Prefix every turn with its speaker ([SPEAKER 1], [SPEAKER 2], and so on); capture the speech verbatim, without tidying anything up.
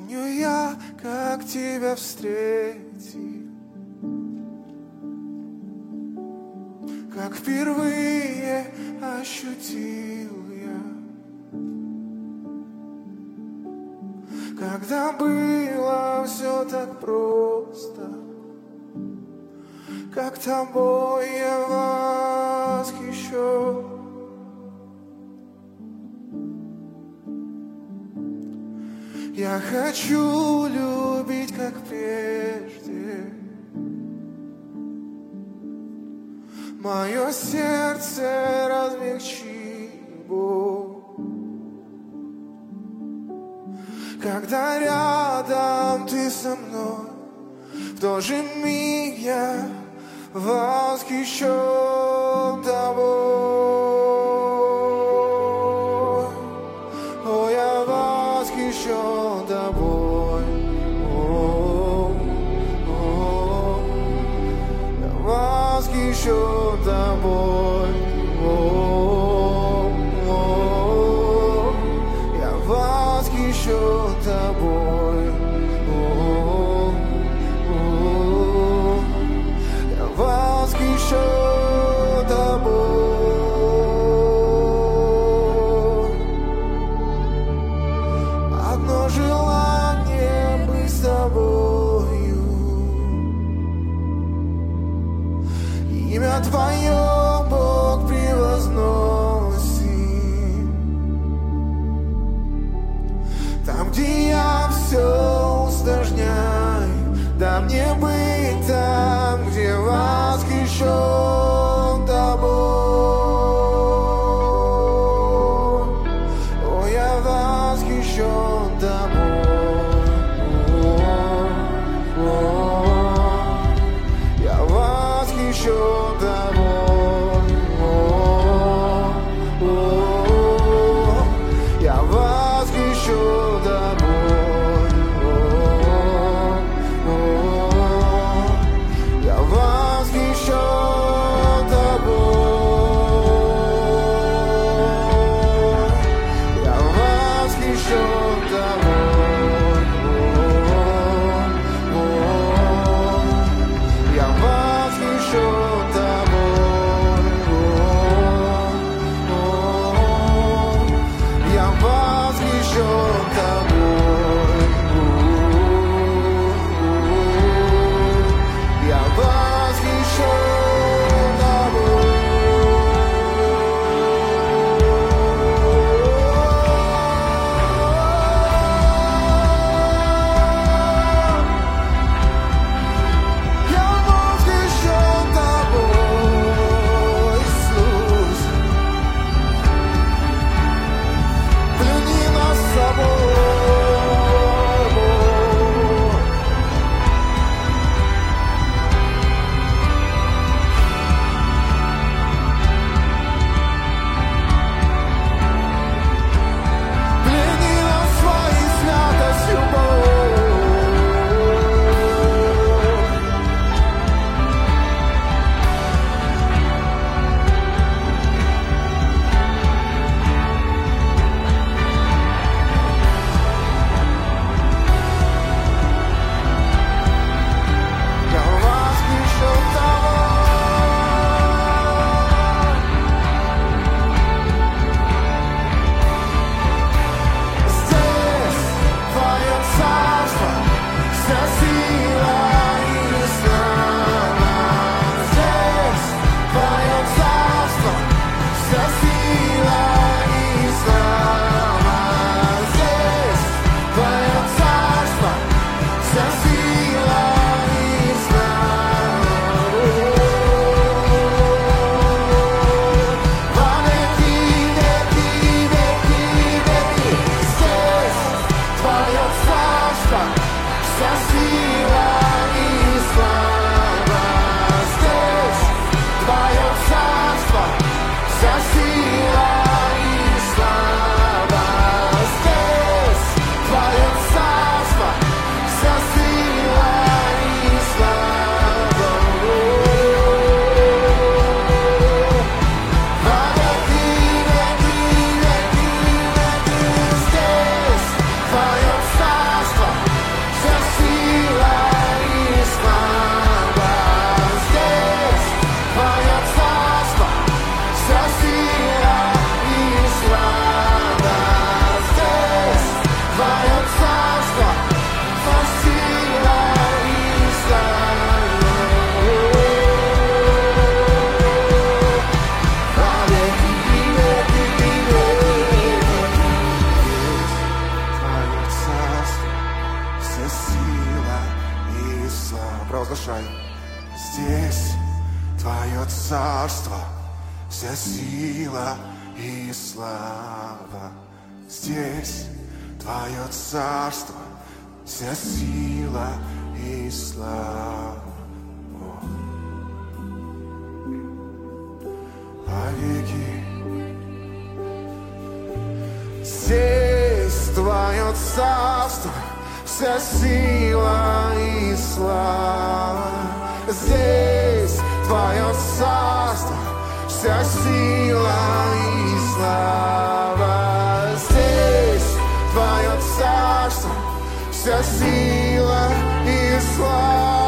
[SPEAKER 1] Помню я, как тебя встретил, как впервые ощутил я, когда было все так просто, как тобой я восхищен. Я хочу любить, как прежде. Мое сердце размягчи, Бог, когда рядом ты со мной. В тот же миг я восхищен тобой. О, я восхищен тобой. О, о, я восхищен тобой. О, о, я восхищен тобой. О, о, я восхищен тобой. Одно желание быть с тобою, имя Твое, Бог, превозносим. Там, где я все усложняю, да мне быть там, где восхищен тобой. О, я восхищен тобой. О, о, я восхищен тобой. вся сила и слава. Провозглашай. Здесь Твое царство, вся сила и слава. Здесь Твое царство, вся сила и слава. Повеки. Здесь Твое царство, вся сила и слава. Здесь Твое царство, вся сила и слава. Здесь Твое царство, вся сила и слава.